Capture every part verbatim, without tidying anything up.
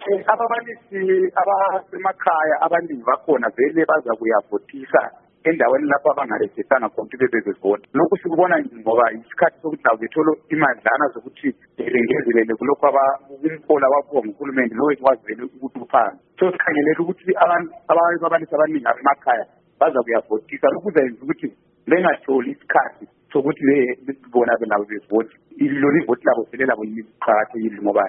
ababalisi abasemakhaya abaningi bakhona vele baza kuyavotisa endaweni lapho abangarejesanga khona ukuthi bebevota. Lokhu sikubona ngoba isikhathi sokuthi lawo bethole imadlana zokuthi bengezelele kulokhu umholo abaphiwa nguhulumende lo ekwazi vele ukuthi uphansi. So sikhangelela ukuthi ababalisi abaningi abemakhaya baza kuyavotisa. Lokhu kuzayenza ukuthi bengatholi isikhathi sokuthi bona nabo bevoti. Lolu ivoti labo vele labo liqakathekile ngoba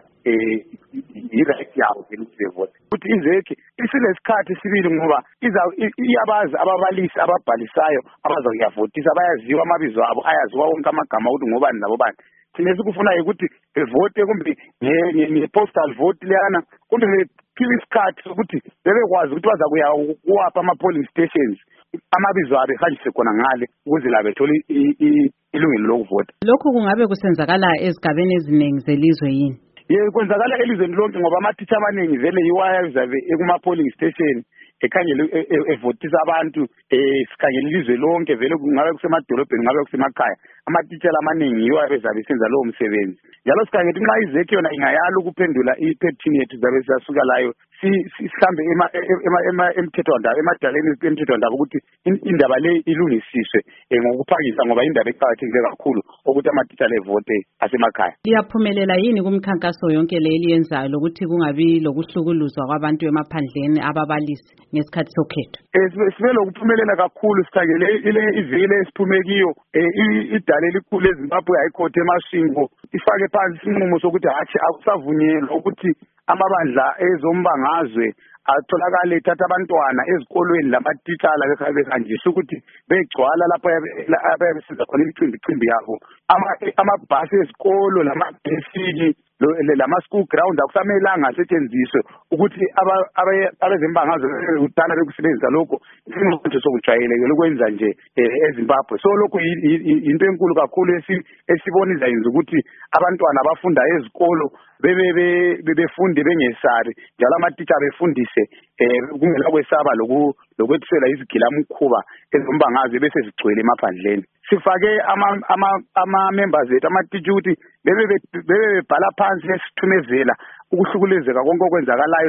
i-right yabo vele ukuthi bevoti. Ukuthi izekhe isilesikhathi sibili ngoba iyabazi ababalisi ababhalisayo abaza kuyavotisa bayaziwa amabizo abo ayaziwa wonke amagama ukuthi ngobani labo bani. Thina sikufunayo ukuthi bevote kumbe nge-postal vote leyana kumbe bephiwe isikhathi sokuthi bebekwazi ukuthi baza kuya kuwapha ama-polling stations amabizo abo ehanjiswe khona ngale ukuze la bethole ilungelo lokuvota. Lokhu kungabe kusenzakala ezigabeni eziningi zelizwe yini? Ye kwenzakala elizweni lonke ngoba ama-teacher amaningi vele yiwaya uzabe ekuma-polling station ekhangele evotisa abantu sikhangele ilizwe lonke vele kungabe kusemadolobheni kungabe kusemakhaya ama-teacher amaningi yiwo abezabe senza lowo msebenzi. Njalo sikhangele nxa izekhe yona ingayala ukuphendula i-thirteen yethu zabe siyasuka layo sihambe emthethwandaba emadaleni emthethwandaba ukuthi indaba le ilungisiswe ngokuphangisa ngoba indaba eqakathekile kakhulu ukuthi ama-teacher levote asemakhaya. Liyaphumelela yini kumkhankaso yonke le eliyenzayo lokuthi kungabi lokuhlukuluzwa kwabantu emaphandleni ababalisi ngesikhathi sokhetho? Sibe lokuphumelela kakhulu sikhangele ile ivile esiphume kiyo idale elikhulu eZimbabwe High Court eMasvingo ifake phansi isinqumo sokuthi hatshi akusavunyelwa ukuthi amabandla ezombangazwe atholakale ethatha abantwana ezikolweni lamatitshala behanjiswa ukuthi begcwala lapho ababesenza khona imicimbi yabo. Amabhasi ezikolo lamabhesiki lama-school ground akusamelanga asetshenziswe ukuthi abezembangazwe kudala bekusebenzisa lokho isinqondo sokujwayelekile ukwenza nje eZimbabwe. So lokhu yinto enkulu kakhulu esibona izayenza ukuthi abantwana abafunda ezikolo bebefunde bengesari njalo amatitsha befundise kungela kwesaba lokwethisela izigilamkhuba ezombangazwe bese zigcwele emaphandleni. Sifake ama-members ethu amatitsha ukuthi bebe bebhala phansi esithumezela ukuhlukulezeka konke okwenzakalayo